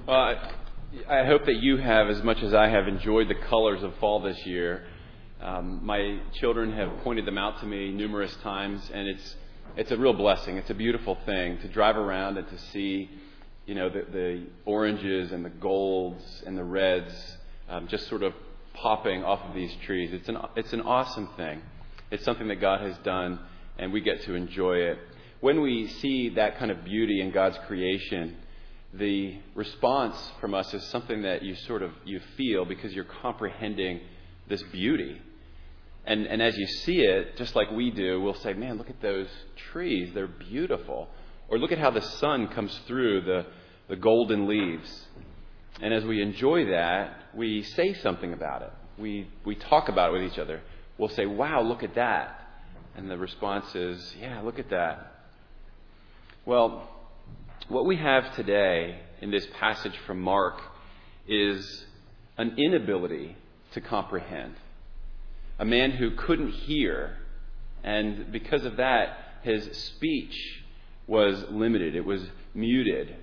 Well, I hope that you have, as much as I have, enjoyed the colors of fall this year. My children have pointed them out to me numerous times, and it's a real blessing. It's a beautiful thing to drive around and to see, the oranges and the golds and the reds just sort of popping off of these trees. It's an awesome thing. It's something that God has done, and we get to enjoy it. When we see that kind of beauty in God's creation, the response from us is something that you feel because you're comprehending this beauty. And as you see it, just like we do, we'll say, man, look at those trees. They're beautiful. Or look at how the sun comes through the golden leaves. And as we enjoy that, we say something about it. We talk about it with each other. We'll say, wow, look at that. And the response is, yeah, look at that. Well, what we have today in this passage from Mark is an inability to comprehend. A man who couldn't hear, and because of that, his speech was limited. It was muted.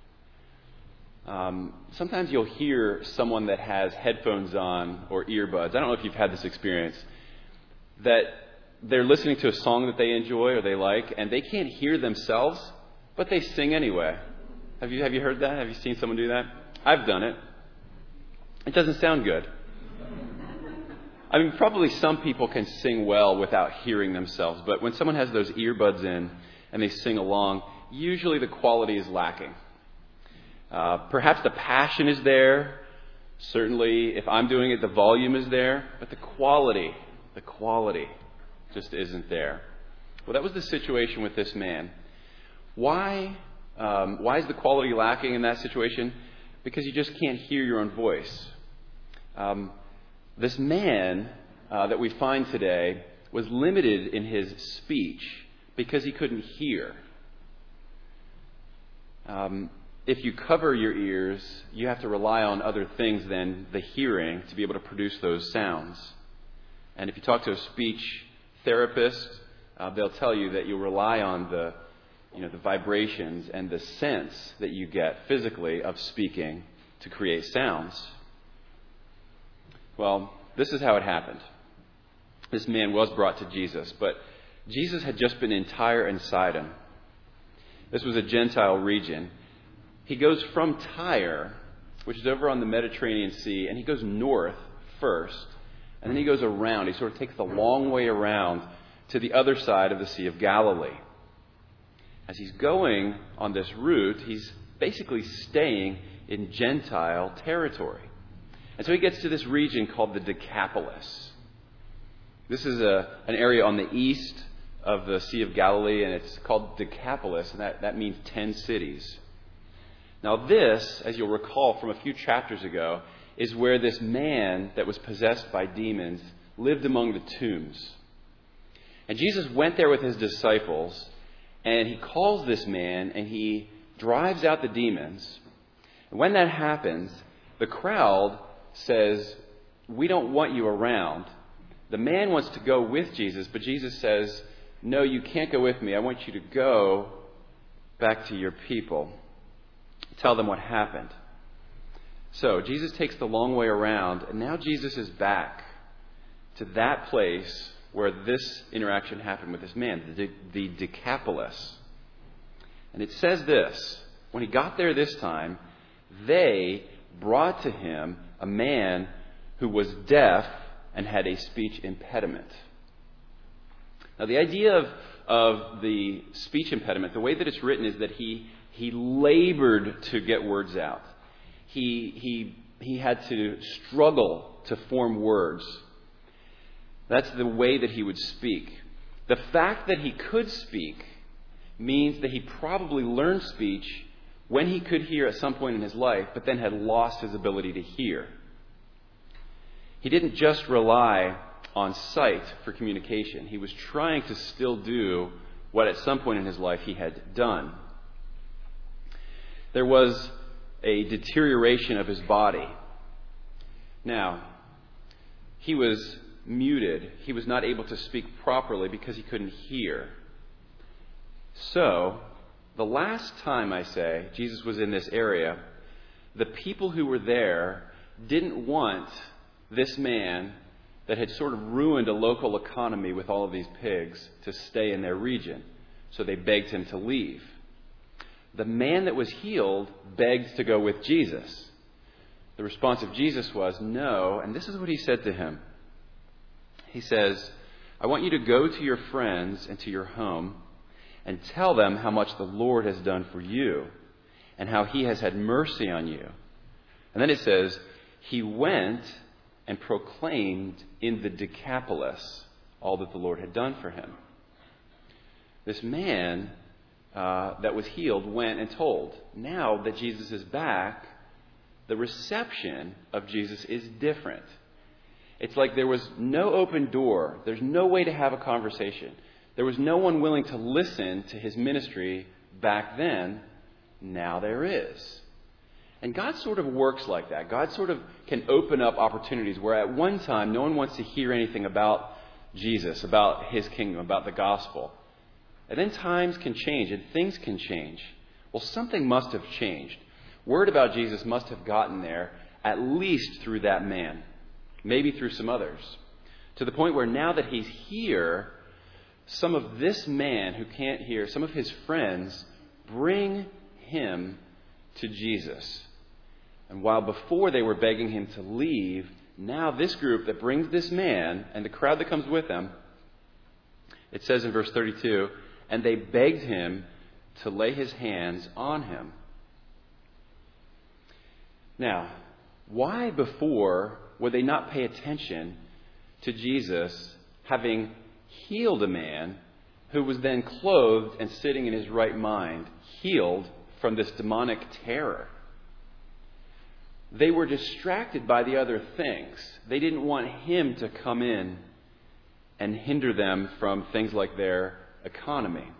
Sometimes you'll hear someone that has headphones on or earbuds. I don't know if you've had this experience, that they're listening to a song that they enjoy or they like, and they can't hear themselves, but they sing anyway. Have you heard that? Have you seen someone do that? I've done it. It doesn't sound good. I mean, probably some people can sing well without hearing themselves, but when someone has those earbuds in and they sing along, usually the quality is lacking. Perhaps the passion is there. Certainly, if I'm doing it, the volume is there, but the quality just isn't there. Well, that was the situation with this man. Why is the quality lacking in that situation? Because you just can't hear your own voice. This man that we find today was limited in his speech because he couldn't hear. If you cover your ears, you have to rely on other things than the hearing to be able to produce those sounds. And if you talk to a speech therapist, they'll tell you that you rely on the vibrations and the sense that you get physically of speaking to create sounds. Well, this is how it happened. This man was brought to Jesus, but Jesus had just been in Tyre and Sidon. This was a Gentile region. He goes from Tyre, which is over on the Mediterranean Sea, and he goes north first, and then he goes around. He sort of takes the long way around to the other side of the Sea of Galilee. As he's going on this route, he's basically staying in Gentile territory. And so he gets to this region called the Decapolis. This is an area on the east of the Sea of Galilee, and it's called Decapolis, and that means 10 cities. Now this, as you'll recall from a few chapters ago, is where this man that was possessed by demons lived among the tombs. And Jesus went there with his disciples, and he calls this man, and he drives out the demons. And when that happens, the crowd says, we don't want you around. The man wants to go with Jesus, but Jesus says, no, you can't go with me. I want you to go back to your people. Tell them what happened. So Jesus takes the long way around, and now Jesus is back to that place where this interaction happened with this man, the Decapolis. And it says this, when he got there this time, they brought to him a man who was deaf and had a speech impediment. Now, the idea of the speech impediment, the way that it's written is that he labored to get words out. He had to struggle to form words. That's the way that he would speak. The fact that he could speak means that he probably learned speech when he could hear at some point in his life, but then had lost his ability to hear. He didn't just rely on sight for communication. He was trying to still do what at some point in his life he had done. There was a deterioration of his body. Now, he was muted. He was not able to speak properly because he couldn't hear. So, the last time, I say, Jesus was in this area, the people who were there didn't want this man that had sort of ruined a local economy with all of these pigs to stay in their region. So they begged him to leave. The man that was healed begged to go with Jesus. The response of Jesus was, no. And this is what he said to him. He says, I want you to go to your friends and to your home and tell them how much the Lord has done for you and how he has had mercy on you. And then it says, he went and proclaimed in the Decapolis all that the Lord had done for him. This man that was healed went and told. Now that Jesus is back, the reception of Jesus is different. It's like there was no open door. There's no way to have a conversation. There was no one willing to listen to his ministry back then. Now there is. And God sort of works like that. God sort of can open up opportunities where at one time no one wants to hear anything about Jesus, about his kingdom, about the gospel. And then times can change and things can change. Well, something must have changed. Word about Jesus must have gotten there, at least through that man. Maybe through some others. To the point where now that he's here, some of this man who can't hear, some of his friends, bring him to Jesus. And while before they were begging him to leave, now this group that brings this man and the crowd that comes with him, it says in verse 32, and they begged him to lay his hands on him. Now, why before would they not pay attention to Jesus having healed a man who was then clothed and sitting in his right mind, healed from this demonic terror? They were distracted by the other things. They didn't want him to come in and hinder them from things like their economy.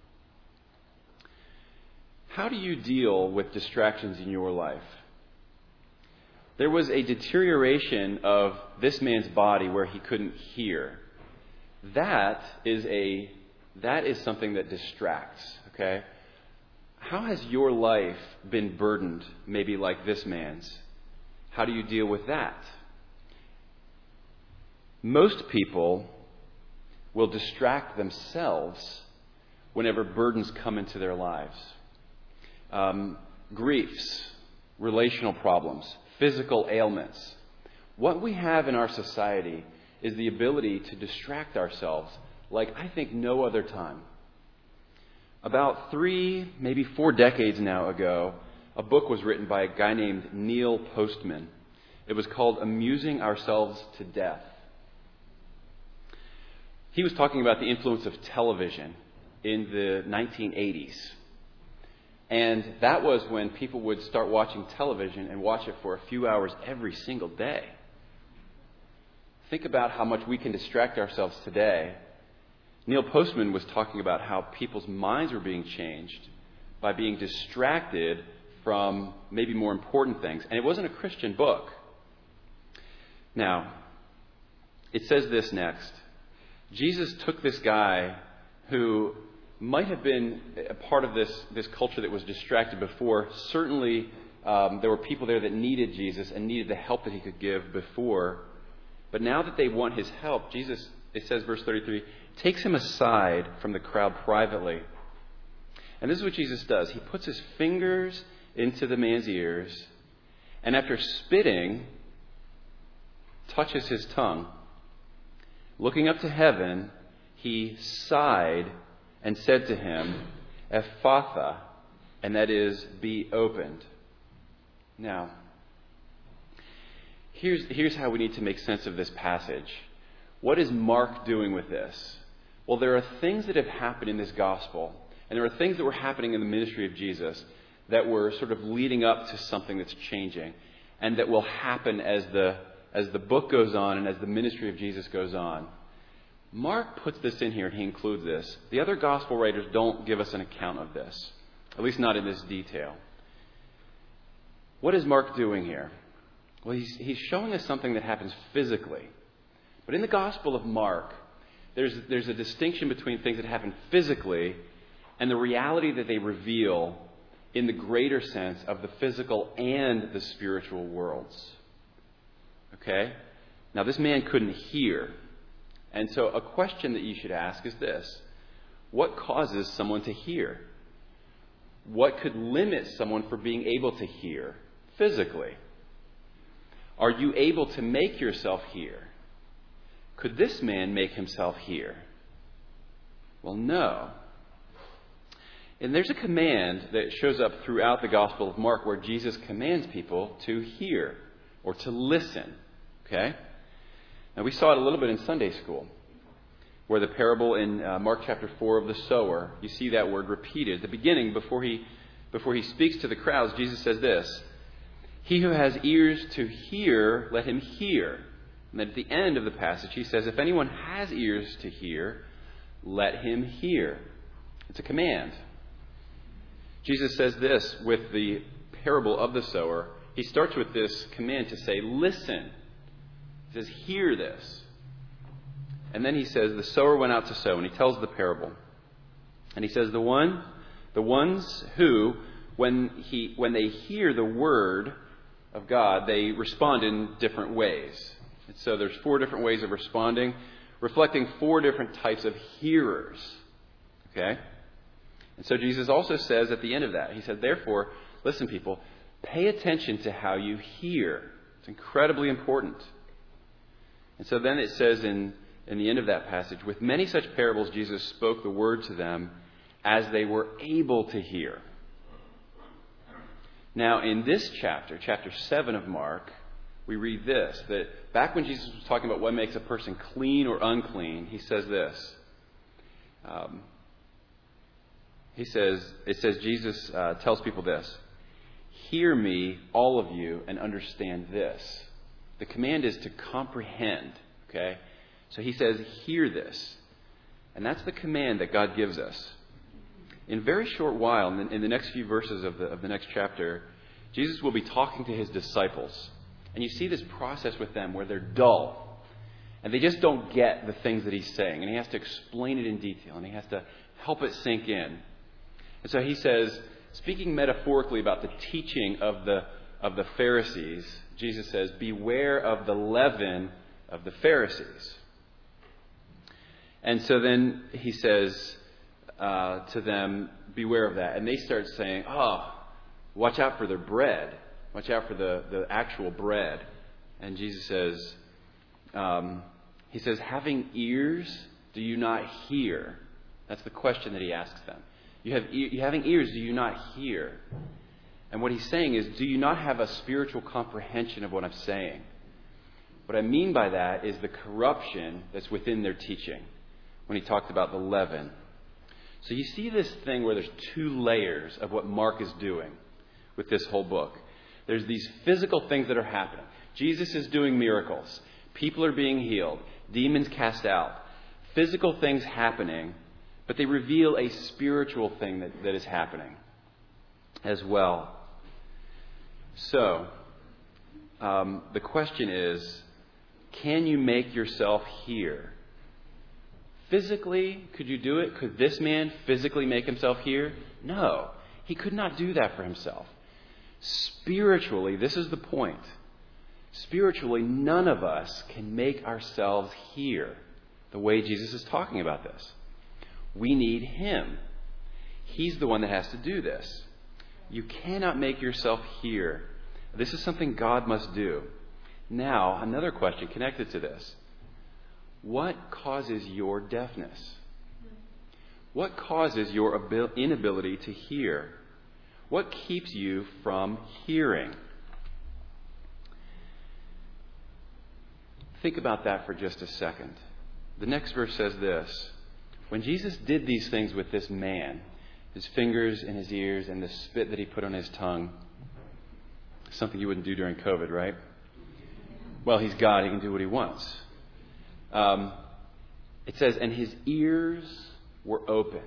How do you deal with distractions in your life? There was a deterioration of this man's body where he couldn't hear. That is something that distracts, okay? How has your life been burdened, maybe like this man's? How do you deal with that? Most people will distract themselves whenever burdens come into their lives. Griefs, relational problems, physical ailments. What we have in our society is the ability to distract ourselves like I think no other time. About 3, maybe 4 decades now ago, a book was written by a guy named Neil Postman. It was called Amusing Ourselves to Death. He was talking about the influence of television in the 1980s. And that was when people would start watching television and watch it for a few hours every single day. Think about how much we can distract ourselves today. Neil Postman was talking about how people's minds were being changed by being distracted from maybe more important things. And it wasn't a Christian book. Now, it says this next. Jesus took this guy who might have been a part of this culture that was distracted before. Certainly, there were people there that needed Jesus and needed the help that he could give before. But now that they want his help, Jesus, it says, verse 33, takes him aside from the crowd privately. And this is what Jesus does. He puts his fingers into the man's ears, and after spitting, touches his tongue. Looking up to heaven, he sighed and said to him, Ephphatha, and that is, be opened. Now, here's how we need to make sense of this passage. What is Mark doing with this? Well, there are things that have happened in this gospel, and there are things that were happening in the ministry of Jesus that were sort of leading up to something that's changing, and that will happen as the book goes on and as the ministry of Jesus goes on. Mark puts this in here and he includes this. The other gospel writers don't give us an account of this, at least not in this detail. What is Mark doing here? Well, he's showing us something that happens physically. But in the Gospel of Mark, there's a distinction between things that happen physically and the reality that they reveal in the greater sense of the physical and the spiritual worlds. Okay? Now, this man couldn't hear. And so a question that you should ask is this: what causes someone to hear? What could limit someone from being able to hear physically? Are you able to make yourself hear? Could this man make himself hear? Well, no. And there's a command that shows up throughout the Gospel of Mark where Jesus commands people to hear or to listen. Okay? Now, we saw it a little bit in Sunday school, where the parable in Mark chapter 4 of the sower, you see that word repeated. At the beginning, before he speaks to the crowds, Jesus says this: "He who has ears to hear, let him hear." And then at the end of the passage, he says, "If anyone has ears to hear, let him hear." It's a command. Jesus says this with the parable of the sower. He starts with this command to say, listen. He says, hear this. And then he says, the sower went out to sow, and he tells the parable. And he says, the ones who, when they hear the word of God, they respond in different ways. And so there's 4 different ways of responding, reflecting 4 different types of hearers. Okay? And so Jesus also says at the end of that, he said, therefore, listen, people, pay attention to how you hear. It's incredibly important. And so then it says in the end of that passage, with many such parables, Jesus spoke the word to them as they were able to hear. Now, in this chapter 7 of Mark, we read this, that back when Jesus was talking about what makes a person clean or unclean, he says this. Jesus tells people this: hear me, all of you, and understand this. The command is to comprehend, okay? So he says, hear this. And that's the command that God gives us. In a very short while, in the next few verses of the next chapter, Jesus will be talking to his disciples. And you see this process with them where they're dull. And they just don't get the things that he's saying. And he has to explain it in detail. And he has to help it sink in. And so he says, speaking metaphorically about the teaching of the Pharisees, Jesus says, beware of the leaven of the Pharisees. And so then he says to them, beware of that. And they start saying, watch out for their bread. Watch out for the actual bread. And Jesus says, having ears, do you not hear? That's the question that he asks them. Having ears, do you not hear? And what he's saying is, do you not have a spiritual comprehension of what I'm saying? What I mean by that is the corruption that's within their teaching, when he talked about the leaven. So you see this thing where there's 2 layers of what Mark is doing with this whole book. There's these physical things that are happening. Jesus is doing miracles. People are being healed. Demons cast out. Physical things happening, but they reveal a spiritual thing that is happening as well. So, the question is, can you make yourself hear? Physically, could you do it? Could this man physically make himself hear? No, he could not do that for himself. Spiritually, this is the point. Spiritually, none of us can make ourselves hear the way Jesus is talking about this. We need him. He's the one that has to do this. You cannot make yourself hear. This is something God must do. Now, another question connected to this. What causes your deafness? What causes your inability to hear? What keeps you from hearing? Think about that for just a second. The next verse says this: when Jesus did these things with this man, his fingers in his ears and the spit that he put on his tongue, something you wouldn't do during COVID, right? Well, he's God. He can do what he wants. It says, and his ears were opened.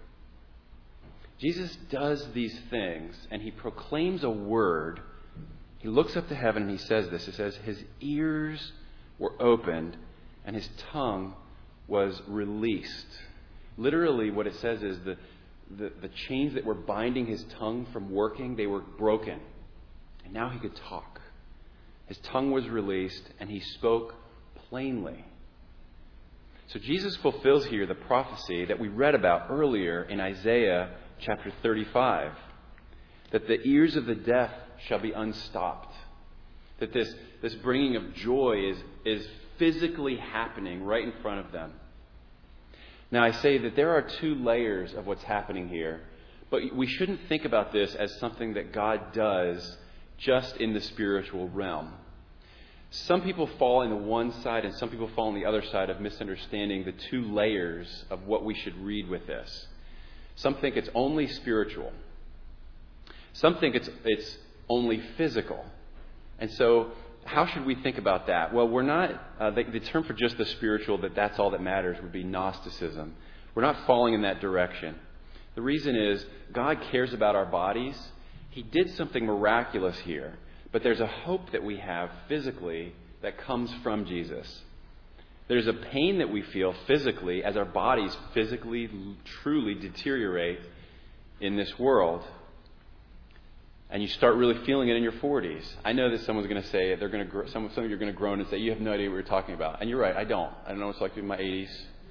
Jesus does these things, and he proclaims a word. He looks up to heaven, and he says this. It says, his ears were opened, and his tongue was released. Literally, what it says is the chains that were binding his tongue from working, they were broken. And now he could talk. His tongue was released and he spoke plainly. So Jesus fulfills here the prophecy that we read about earlier in Isaiah chapter 35. That the ears of the deaf shall be unstopped. That this bringing of joy is physically happening right in front of them. Now I say that there are two layers of what's happening here, but we shouldn't think about this as something that God does just in the spiritual realm. Some people fall in the one side and some people fall on the other side of misunderstanding the two layers of what we should read with this. Some think it's only spiritual. Some think it's only physical. And so how should we think about that? Well, we're not, the term for just the spiritual, that's all that matters, would be Gnosticism. We're not falling in that direction. The reason is God cares about our bodies. He did something miraculous here. But there's a hope that we have physically that comes from Jesus. There's a pain that we feel physically as our bodies physically, truly deteriorate in this world. And you start really feeling it in your 40s. I know that someone's going to say, some of you are going to groan and say, you have no idea what you're talking about. And you're right, I don't. I don't know what it's like to be in my 80s.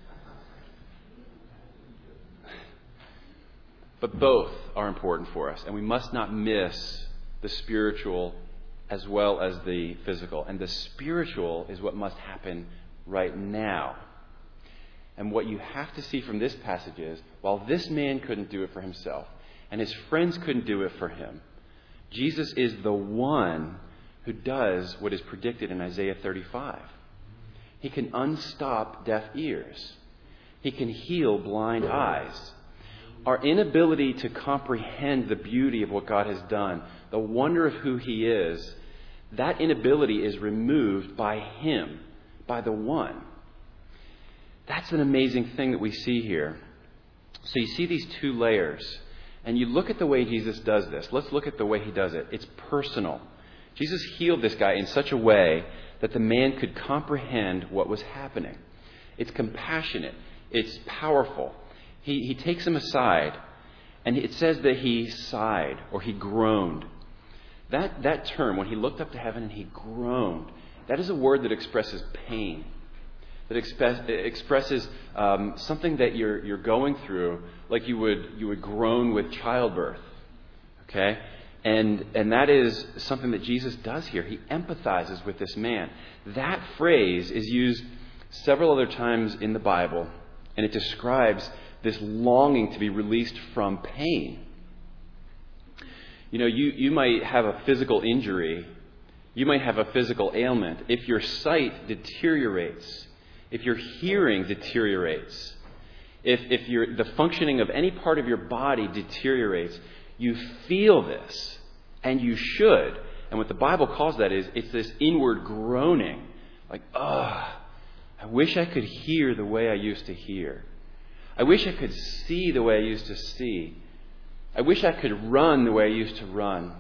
But both are important for us. And we must not miss the spiritual as well as the physical. And the spiritual is what must happen right now. And what you have to see from this passage is, while this man couldn't do it for himself, and his friends couldn't do it for him, Jesus is the one who does what is predicted in Isaiah 35. He can unstop deaf ears. He can heal blind eyes. Our inability to comprehend the beauty of what God has done, the wonder of who He is, that inability is removed by Him, by the One. That's an amazing thing that we see here. So you see these two layers. And you look at the way Jesus does this. Let's look at the way He does it. It's personal. Jesus healed this guy in such a way that the man could comprehend what was happening. It's compassionate. It's powerful. He takes him aside, and it says that he sighed or he groaned. That term, when he looked up to heaven and he groaned, that is a word that expresses pain. That expresses something that you're going through, like you would groan with childbirth. Okay? And that is something that Jesus does here. He empathizes with this man. That phrase is used several other times in the Bible, and it describes this longing to be released from pain. You know, you might have a physical injury. You might have a physical ailment. If your sight deteriorates, if your hearing deteriorates, if the functioning of any part of your body deteriorates, you feel this, and you should. And what the Bible calls that is, it's this inward groaning. Like, I wish I could hear the way I used to hear. I wish I could see the way I used to see. I wish I could run the way I used to run.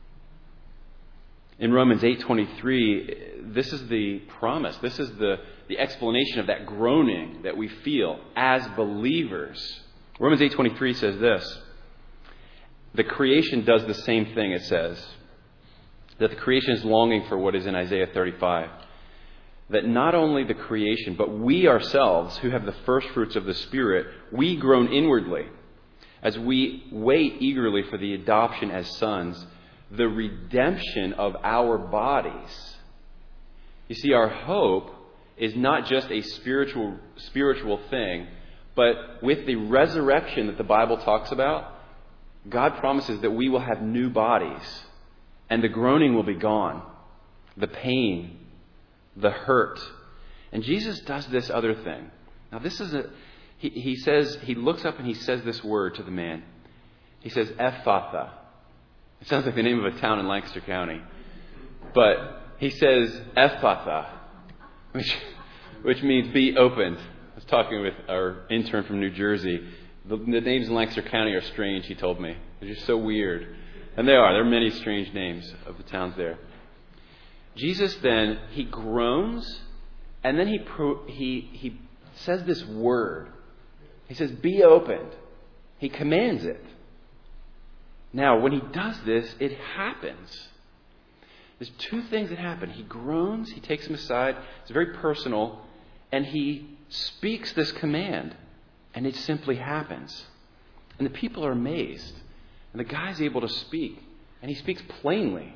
In Romans 8:23, this is the promise. This is the explanation of that groaning that we feel as believers. Romans 8:23 says this. The creation does the same thing, it says. That the creation is longing for what is in Isaiah 35. That not only the creation, but we ourselves, who have the first fruits of the Spirit, we groan inwardly as we wait eagerly for the adoption as sons, the redemption of our bodies. You see, our hope is not just a spiritual thing, but with the resurrection that the Bible talks about, God promises that we will have new bodies, and the groaning will be gone, the pain, the hurt. And Jesus does this other thing. Now this is he looks up and he says this word to the man. He says, Ephphatha. It sounds like the name of a town in Lancaster County. But he says, Ephphatha, which means be opened. I was talking with our intern from New Jersey. The names in Lancaster County are strange, he told me. They're just so weird. And they are. There are many strange names of the towns there. Jesus then, he groans, and then he says this word. He says, be opened. He commands it. Now, when he does this, it happens. There's two things that happen. He groans, he takes him aside, it's very personal, and he speaks this command, and it simply happens. And the people are amazed. And the guy's able to speak, and he speaks plainly.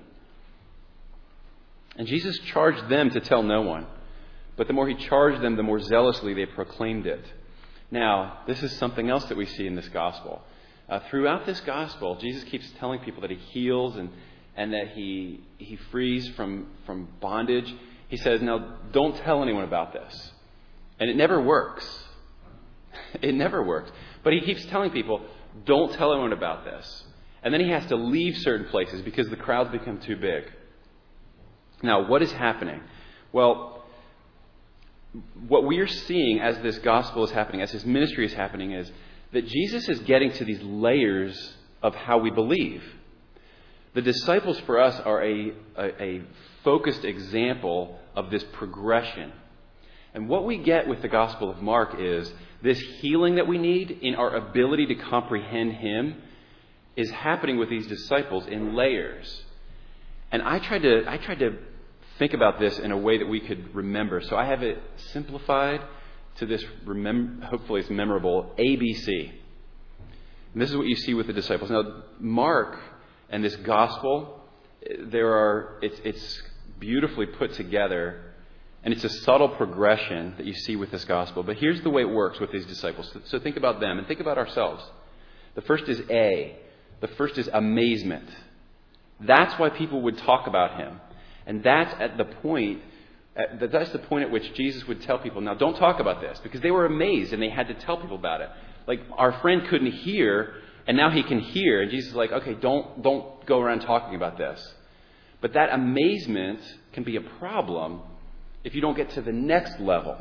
And Jesus charged them to tell no one. But the more he charged them, the more zealously they proclaimed it. Now, this is something else that we see in this gospel. Throughout this gospel, Jesus keeps telling people that he heals and that he frees from bondage. He says, now, don't tell anyone about this. And it never works. It never works. But he keeps telling people, don't tell anyone about this. And then he has to leave certain places because the crowds become too big. Now, what is happening? Well, what we are seeing as this gospel is happening, as his ministry is happening, is that Jesus is getting to these layers of how we believe. The disciples for us are a focused example of this progression. And what we get with the Gospel of Mark is this healing that we need in our ability to comprehend him is happening with these disciples in layers. And I tried to think about this in a way that we could remember. So I have it simplified to this, hopefully it's memorable, ABC. And this is what you see with the disciples. Now, Mark and this gospel, it's beautifully put together, and it's a subtle progression that you see with this gospel. But here's the way it works with these disciples. So think about them and think about ourselves. The first is A. The first is amazement. That's why people would talk about him. And that's the point at which Jesus would tell people, now don't talk about this, because they were amazed and they had to tell people about it. Like, our friend couldn't hear, and now he can hear. And Jesus is like, okay, don't go around talking about this. But that amazement can be a problem if you don't get to the next level.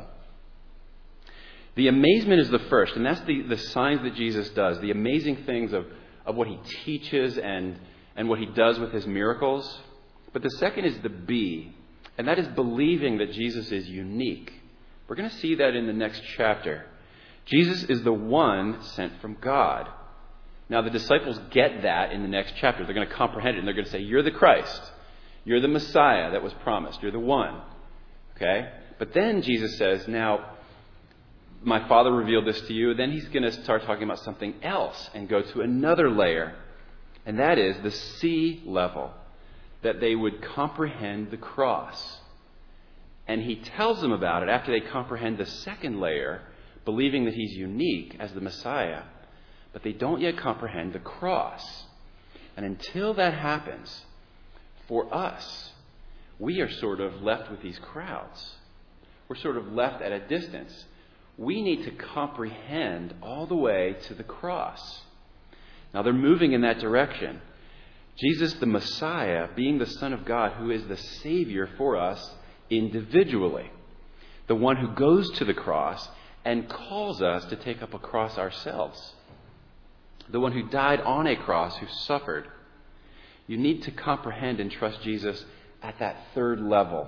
The amazement is the first, and that's the signs that Jesus does, the amazing things of what he teaches and what he does with his miracles. But the second is the B, and that is believing that Jesus is unique. We're going to see that in the next chapter. Jesus is the one sent from God. Now, the disciples get that in the next chapter. They're going to comprehend it, and they're going to say, you're the Christ. You're the Messiah that was promised. You're the one. Okay? But then Jesus says, now, my Father revealed this to you. Then he's going to start talking about something else and go to another layer. And that is the C level, that they would comprehend the cross. And he tells them about it after they comprehend the second layer, believing that he's unique as the Messiah. But they don't yet comprehend the cross. And until that happens, for us, we are sort of left with these crowds. We're sort of left at a distance. We need to comprehend all the way to the cross. Now, they're moving in that direction. Jesus, the Messiah, being the Son of God, who is the Savior for us individually. The one who goes to the cross and calls us to take up a cross ourselves. The one who died on a cross, who suffered. You need to comprehend and trust Jesus at that third level.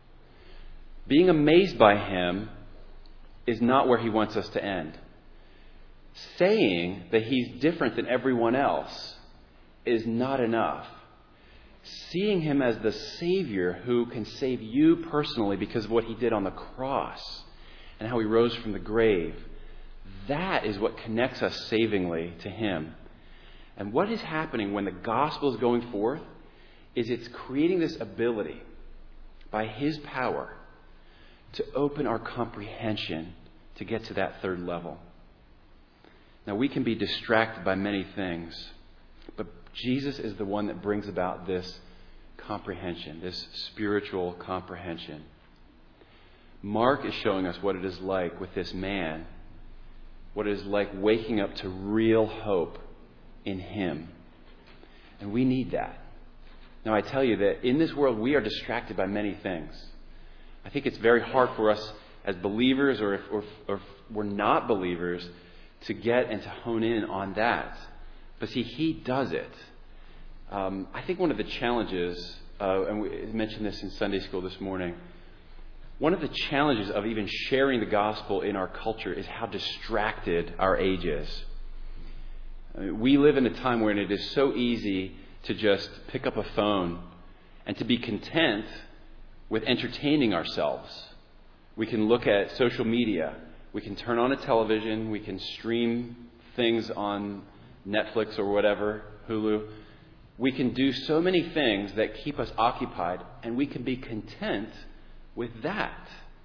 Being amazed by him is not where he wants us to end. Saying that he's different than everyone else is not enough. Seeing him as the Savior who can save you personally because of what he did on the cross and how he rose from the grave, that is what connects us savingly to him. And what is happening when the gospel is going forth is it's creating this ability by his power to open our comprehension to get to that third level. Now, we can be distracted by many things, but Jesus is the one that brings about this comprehension, this spiritual comprehension. Mark is showing us what it is like with this man, what it is like waking up to real hope in him. And we need that. Now, I tell you that in this world, we are distracted by many things. I think it's very hard for us as believers, or if we're not believers, to get and to hone in on that. But see, he does it. I think one of the challenges, and we mentioned this in Sunday school this morning, one of the challenges of even sharing the gospel in our culture is how distracted our age is. We live in a time when it is so easy to just pick up a phone and to be content with entertaining ourselves. We can look at social media. We can turn on a television. We can stream things on Netflix or whatever, Hulu. We can do so many things that keep us occupied, and we can be content with that.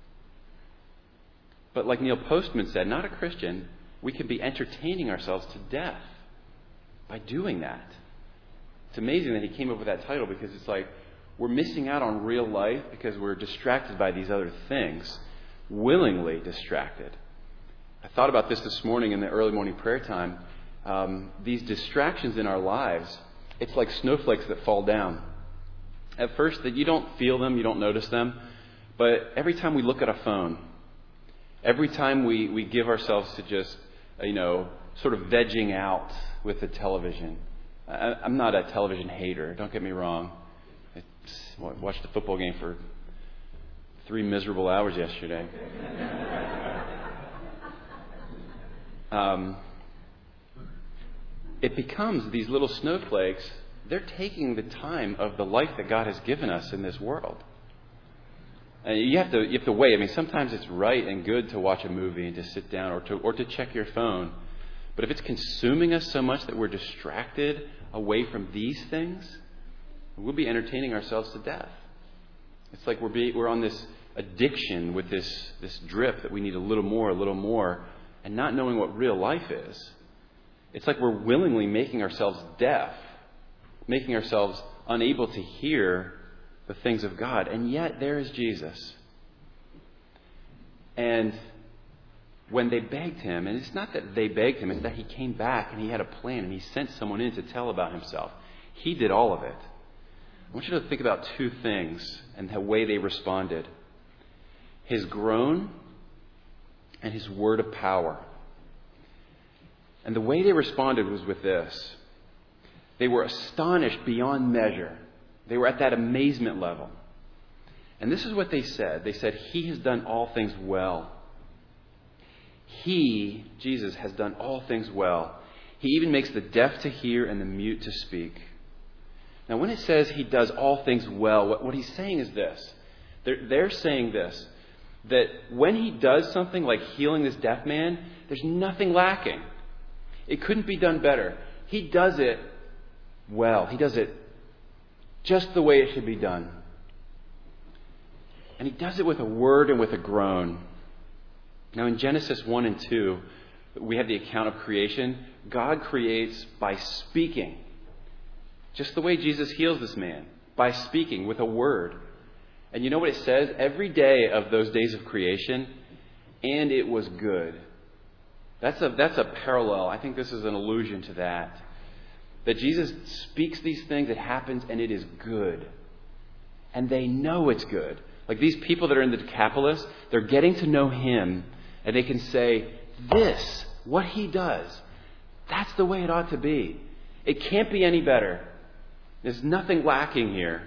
But like Neil Postman said, not a Christian, we can be entertaining ourselves to death by doing that. It's amazing that he came up with that title, because it's like we're missing out on real life because we're distracted by these other things, willingly distracted. I thought about this morning in the early morning prayer time. These distractions in our lives, it's like snowflakes that fall down. At first, that you don't feel them, you don't notice them, but every time we look at a phone, every time we give ourselves to just, sort of vegging out with the television. I'm not a television hater, don't get me wrong. I watched a football game for 3 miserable hours yesterday. It becomes these little snowflakes. They're taking the time of the life that God has given us in this world. And you have to weigh. I mean, sometimes it's right and good to watch a movie and to sit down or to check your phone. But if it's consuming us so much that we're distracted away from these things, we'll be entertaining ourselves to death. It's like we're on this addiction with this drip that we need a little more, and not knowing what real life is. It's like we're willingly making ourselves deaf, making ourselves unable to hear the things of God. And yet there is Jesus. And when they begged him, and it's not that they begged him, it's that he came back and he had a plan and he sent someone in to tell about himself. He did all of it. I want you to think about 2 things and the way they responded. His groan and his word of power. And the way they responded was with this. They were astonished beyond measure. They were at that amazement level. And this is what they said. They said, he has done all things well. He, Jesus, has done all things well. He even makes the deaf to hear and the mute to speak. Now, when it says he does all things well, what he's saying is this. They're saying this, that when he does something like healing this deaf man, there's nothing lacking. It couldn't be done better. He does it well. He does it just the way it should be done. And he does it with a word and with a groan. Now, in Genesis 1 and 2, we have the account of creation. God creates by speaking. Just the way Jesus heals this man. By speaking with a word. And you know what it says? Every day of those days of creation, and it was good. That's a parallel. I think this is an allusion to that. That Jesus speaks these things, it happens, and it is good. And they know it's good. Like these people that are in the Decapolis, they're getting to know him, and they can say, this, what he does, that's the way it ought to be. It can't be any better. There's nothing lacking here.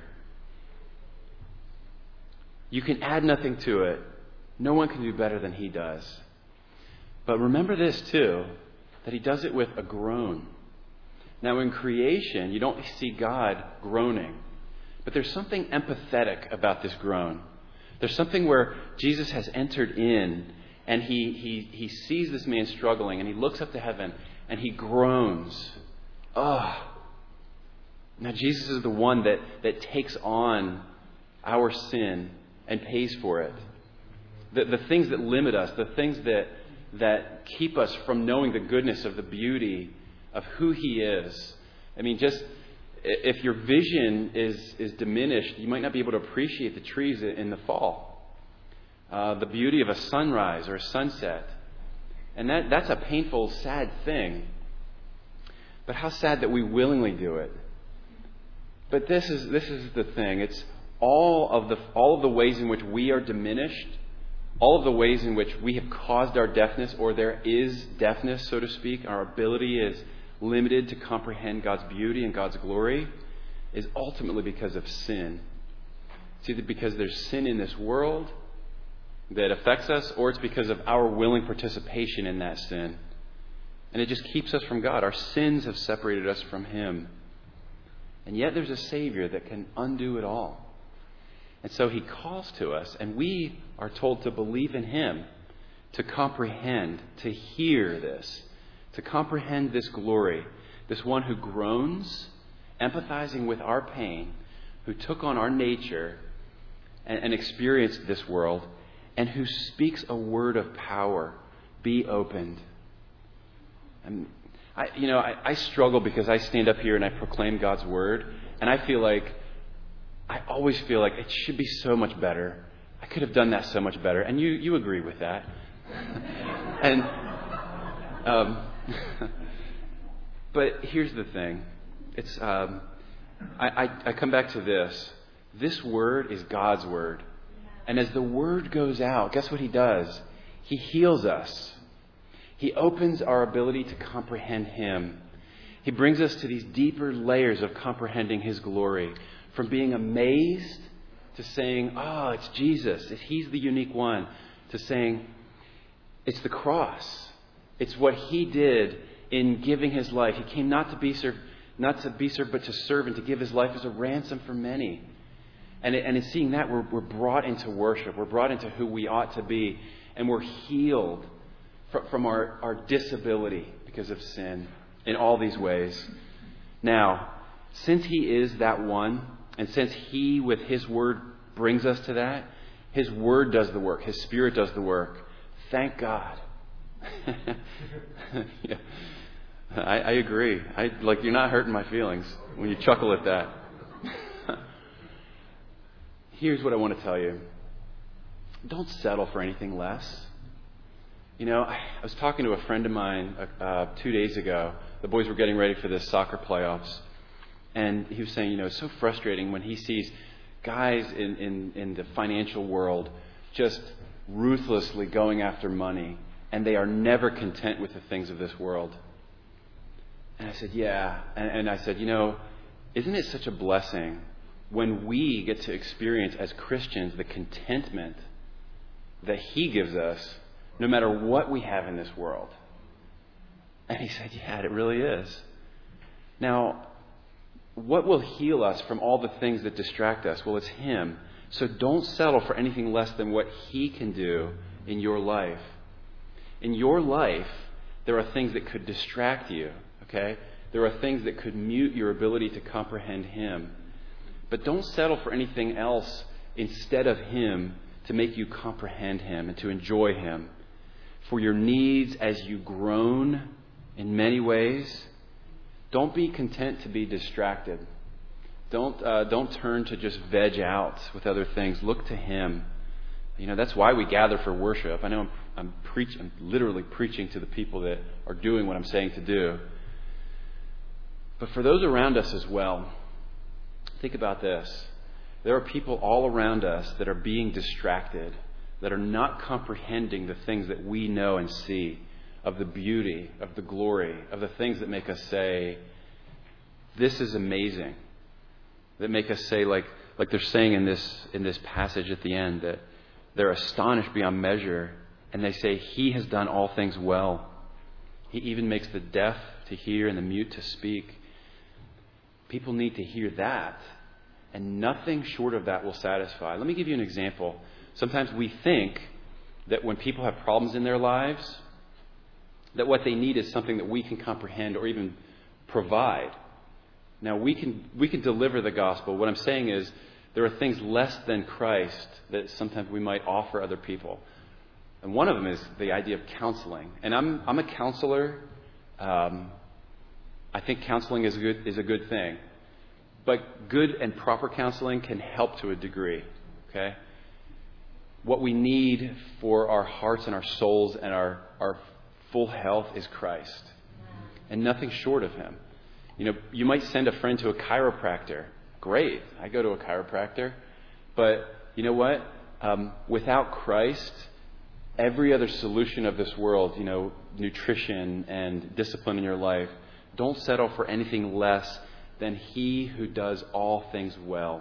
You can add nothing to it. No one can do better than he does. But remember this too, that he does it with a groan. Now in creation, you don't see God groaning. But there's something empathetic about this groan. There's something where Jesus has entered in and he sees this man struggling and he looks up to heaven and he groans. Oh. Now Jesus is the one that takes on our sin and pays for it. The things that limit us, the things that keep us from knowing the goodness of the beauty of who he is. I mean, just if your vision is diminished, you might not be able to appreciate the trees in the fall. The beauty of a sunrise or a sunset. And that's a painful, sad thing. But how sad that we willingly do it. But this is the thing. It's all of the ways in which we are diminished, all of the ways in which we have caused our deafness, or there is deafness, so to speak, our ability is limited to comprehend God's beauty and God's glory, is ultimately because of sin. It's either because there's sin in this world that affects us, or it's because of our willing participation in that sin. And it just keeps us from God. Our sins have separated us from Him. And yet there's a Savior that can undo it all. And so He calls to us, and we are told to believe in Him, to comprehend, to hear this, to comprehend this glory, this one who groans, empathizing with our pain, who took on our nature and experienced this world, and who speaks a word of power, be opened. And I struggle because I stand up here and I proclaim God's word, and I always feel like it should be so much better. I could have done that so much better. And you agree with that. And but here's the thing. It's I come back to this. This word is God's word. And as the word goes out, guess what He does? He heals us. He opens our ability to comprehend Him. He brings us to these deeper layers of comprehending His glory. From being amazed to saying, oh, it's Jesus. He's the unique one. To saying, it's the cross. It's what He did in giving His life. He came not to be served, but to serve and to give His life as a ransom for many. And in seeing that, we're brought into worship. We're brought into who we ought to be. And we're healed from our disability because of sin in all these ways. Now, since He is that one, and since He, with His word, brings us to that, His word does the work. His Spirit does the work. Thank God. Yeah. I agree. You're not hurting my feelings when you chuckle at that. Here's what I want to tell you. Don't settle for anything less. I was talking to a friend of mine 2 days ago. The boys were getting ready for the soccer playoffs. And he was saying, it's so frustrating when he sees guys in the financial world just ruthlessly going after money. And they are never content with the things of this world. And I said, yeah. And I said, isn't it such a blessing when we get to experience as Christians the contentment that He gives us no matter what we have in this world? And he said, yeah, it really is. Now, what will heal us from all the things that distract us? Well, it's Him. So don't settle for anything less than what He can do in your life. In your life, there are things that could distract you, okay? There are things that could mute your ability to comprehend Him. But don't settle for anything else instead of Him to make you comprehend Him and to enjoy Him. For your needs as you groan in many ways, don't be content to be distracted. Don't turn to just veg out with other things. Look to Him. That's why we gather for worship. I know I'm literally preaching to the people that are doing what I'm saying to do. But for those around us as well, think about this. There are people all around us that are being distracted, that are not comprehending the things that we know and see of the beauty, of the glory, of the things that make us say, this is amazing. That make us say, like they're saying in this passage at the end, that they're astonished beyond measure, and they say, He has done all things well. He even makes the deaf to hear and the mute to speak. People need to hear that, and nothing short of that will satisfy. Let me give you an example. Sometimes we think that when people have problems in their lives, that what they need is something that we can comprehend or even provide. Now, we can deliver the gospel. What I'm saying is there are things less than Christ that sometimes we might offer other people. And one of them is the idea of counseling. And I'm a counselor. I think counseling is a good thing. But good and proper counseling can help to a degree. Okay? What we need for our hearts and our souls and our full health is Christ. And nothing short of Him. You might send a friend to a chiropractor. Great. I go to a chiropractor. But you know what? Without Christ, every other solution of this world, nutrition and discipline in your life, don't settle for anything less than He who does all things well.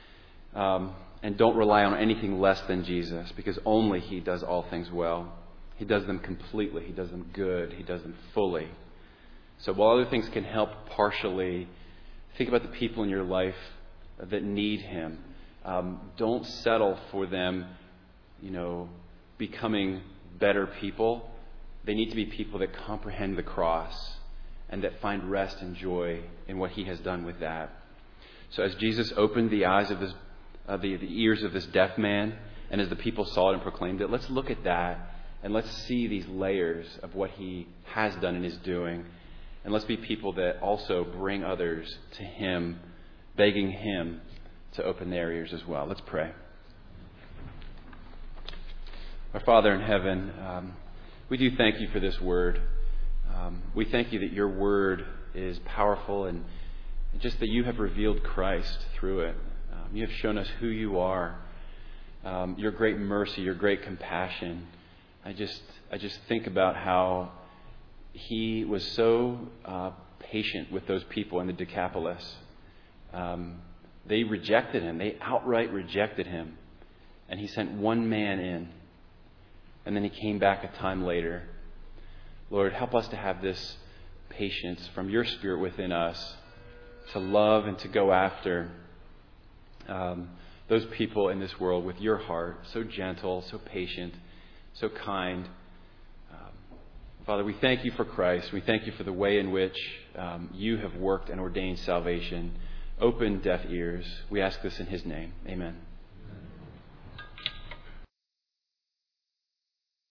And don't rely on anything less than Jesus, because only He does all things well. He does them completely. He does them good. He does them fully. So while other things can help partially, think about the people in your life that need Him. Don't settle for them, becoming better people. They need to be people that comprehend the cross and that find rest and joy in what He has done with that. So as Jesus opened the eyes of the ears of this deaf man, and as the people saw it and proclaimed it, let's look at that and let's see these layers of what He has done and is doing. And let's be people that also bring others to Him, begging Him to open their ears as well. Let's pray. Our Father in heaven, we do thank You for this word. We thank You that Your word is powerful and just that You have revealed Christ through it. You have shown us who You are, Your great mercy, Your great compassion. I just think about how He was so patient with those people in the Decapolis. They rejected Him. They outright rejected Him. And He sent one man in. And then He came back a time later. Lord, help us to have this patience from Your Spirit within us to love and to go after those people in this world with Your heart, so gentle, so patient, so kind. Father, we thank You for Christ. We thank You for the way in which You have worked and ordained salvation. Open deaf ears. We ask this in His name. Amen.